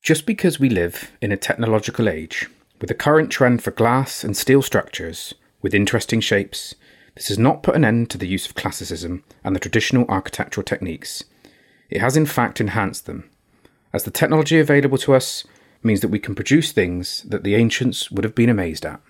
Just because we live in a technological age, with a current trend for glass and steel structures with interesting shapes, this has not put an end to the use of classicism and the traditional architectural techniques. It has in fact enhanced them, as the technology available to us means that we can produce things that the ancients would have been amazed at.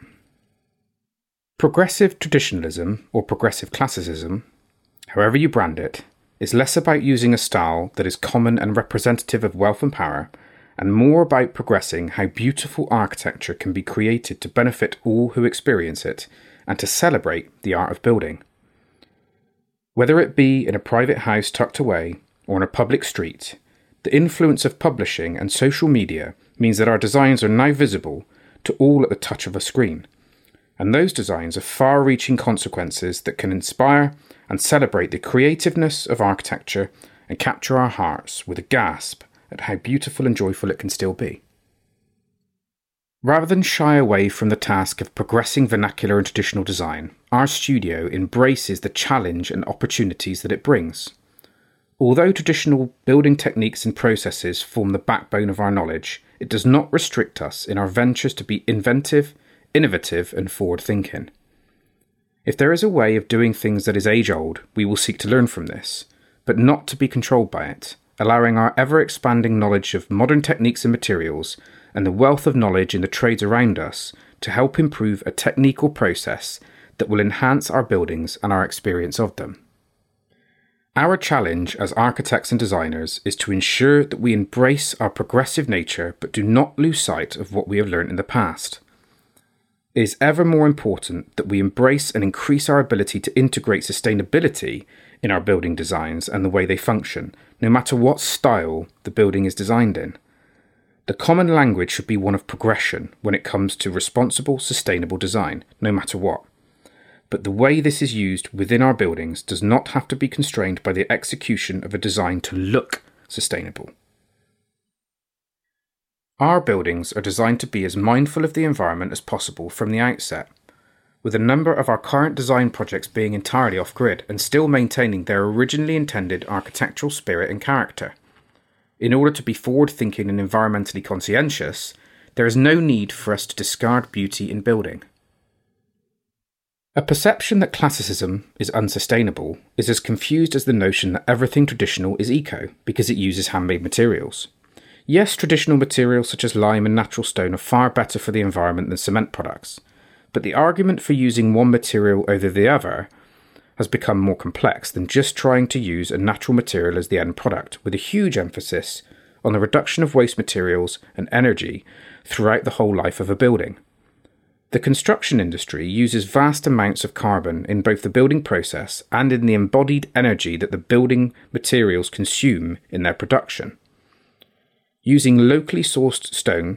Progressive traditionalism, or progressive classicism, however you brand it, is less about using a style that is common and representative of wealth and power, and more about progressing how beautiful architecture can be created to benefit all who experience it, and to celebrate the art of building. Whether it be in a private house tucked away, or on a public street, the influence of publishing and social media means that our designs are now visible to all at the touch of a screen. And those designs have far-reaching consequences that can inspire and celebrate the creativeness of architecture and capture our hearts with a gasp at how beautiful and joyful it can still be. Rather than shy away from the task of progressing vernacular and traditional design, our studio embraces the challenge and opportunities that it brings. Although traditional building techniques and processes form the backbone of our knowledge, it does not restrict us in our ventures to be inventive, innovative and forward-thinking. If there is a way of doing things that is age-old, we will seek to learn from this, but not to be controlled by it, allowing our ever-expanding knowledge of modern techniques and materials and the wealth of knowledge in the trades around us to help improve a technical process that will enhance our buildings and our experience of them. Our challenge as architects and designers is to ensure that we embrace our progressive nature but do not lose sight of what we have learned in the past. It is ever more important that we embrace and increase our ability to integrate sustainability in our building designs and the way they function, no matter what style the building is designed in. The common language should be one of progression when it comes to responsible, sustainable design, no matter what. But the way this is used within our buildings does not have to be constrained by the execution of a design to look sustainable. Our buildings are designed to be as mindful of the environment as possible from the outset, with a number of our current design projects being entirely off-grid and still maintaining their originally intended architectural spirit and character. In order to be forward-thinking and environmentally conscientious, there is no need for us to discard beauty in building. A perception that classicism is unsustainable is as confused as the notion that everything traditional is eco because it uses handmade materials. Yes, traditional materials such as lime and natural stone are far better for the environment than cement products, but the argument for using one material over the other has become more complex than just trying to use a natural material as the end product, with a huge emphasis on the reduction of waste materials and energy throughout the whole life of a building. The construction industry uses vast amounts of carbon in both the building process and in the embodied energy that the building materials consume in their production. Using locally sourced stone,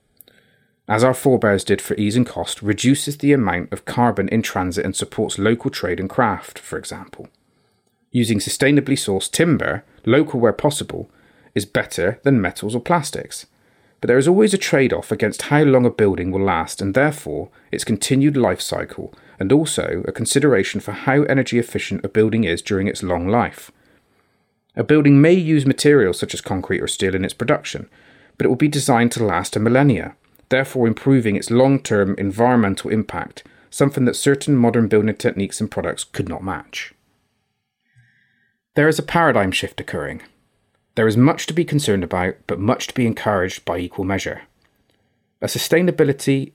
as our forebears did for ease and cost, reduces the amount of carbon in transit and supports local trade and craft, for example. Using sustainably sourced timber, local where possible, is better than metals or plastics. But there is always a trade-off against how long a building will last and therefore its continued life cycle, and also a consideration for how energy efficient a building is during its long life. A building may use materials such as concrete or steel in its production, but it will be designed to last a millennia, therefore improving its long-term environmental impact, something that certain modern building techniques and products could not match. There is a paradigm shift occurring. There is much to be concerned about, but much to be encouraged by equal measure. As sustainability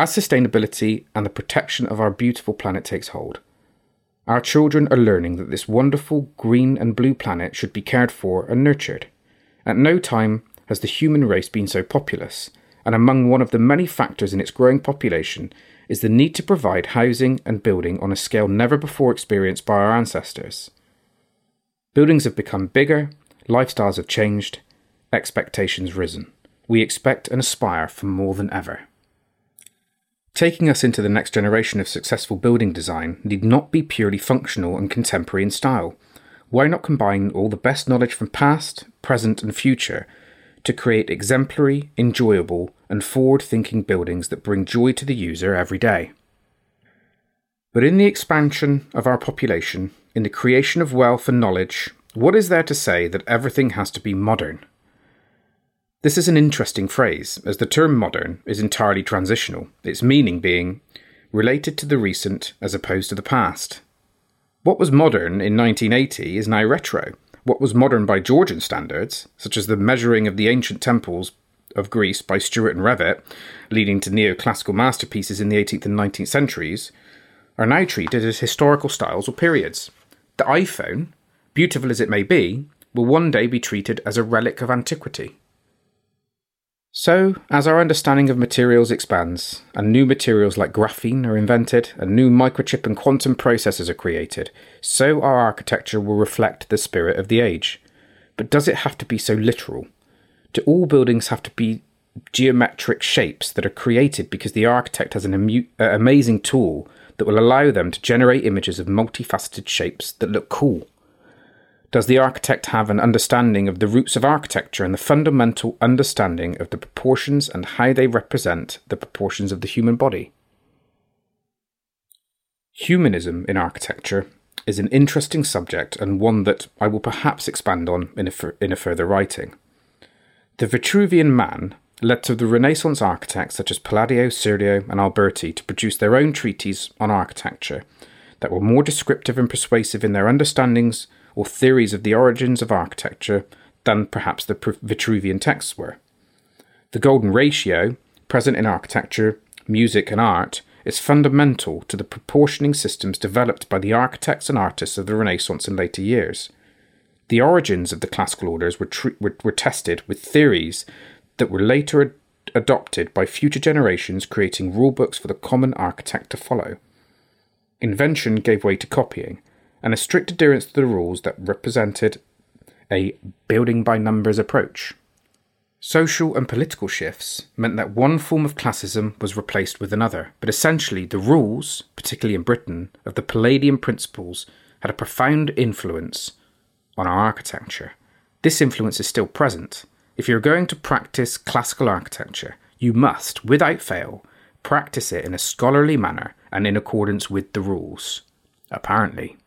and the protection of our beautiful planet takes hold, our children are learning that this wonderful green and blue planet should be cared for and nurtured. At no time has the human race been so populous, and among one of the many factors in its growing population is the need to provide housing and building on a scale never before experienced by our ancestors. Buildings have become bigger, lifestyles have changed, expectations risen. We expect and aspire for more than ever. Taking us into the next generation of successful building design need not be purely functional and contemporary in style. Why not combine all the best knowledge from past, present and future to create exemplary, enjoyable and forward-thinking buildings that bring joy to the user every day? But in the expansion of our population, in the creation of wealth and knowledge, what is there to say that everything has to be modern? This is an interesting phrase, as the term modern is entirely transitional, its meaning being related to the recent as opposed to the past. What was modern in 1980 is now retro. What was modern by Georgian standards, such as the measuring of the ancient temples of Greece by Stuart and Revett, leading to neoclassical masterpieces in the 18th and 19th centuries, are now treated as historical styles or periods. The iPhone, beautiful as it may be, will one day be treated as a relic of antiquity. So, as our understanding of materials expands, and new materials like graphene are invented, and new microchip and quantum processors are created, so our architecture will reflect the spirit of the age. But does it have to be so literal? Do all buildings have to be geometric shapes that are created because the architect has an amazing tool that will allow them to generate images of multifaceted shapes that look cool? Does the architect have an understanding of the roots of architecture and the fundamental understanding of the proportions and how they represent the proportions of the human body? Humanism in architecture is an interesting subject and one that I will perhaps expand on in a further writing. The Vitruvian Man led to the Renaissance architects such as Palladio, Serlio and Alberti to produce their own treatises on architecture that were more descriptive and persuasive in their understandings or theories of the origins of architecture than perhaps the Vitruvian texts were. The golden ratio, present in architecture, music and art, is fundamental to the proportioning systems developed by the architects and artists of the Renaissance in later years. The origins of the classical orders were tested with theories that were later adopted by future generations, creating rulebooks for the common architect to follow. Invention gave way to copying, and a strict adherence to the rules that represented a building-by-numbers approach. Social and political shifts meant that one form of classism was replaced with another, but essentially the rules, particularly in Britain, of the Palladian principles had a profound influence on our architecture. This influence is still present. If you're going to practice classical architecture, you must, without fail, practice it in a scholarly manner and in accordance with the rules. Apparently.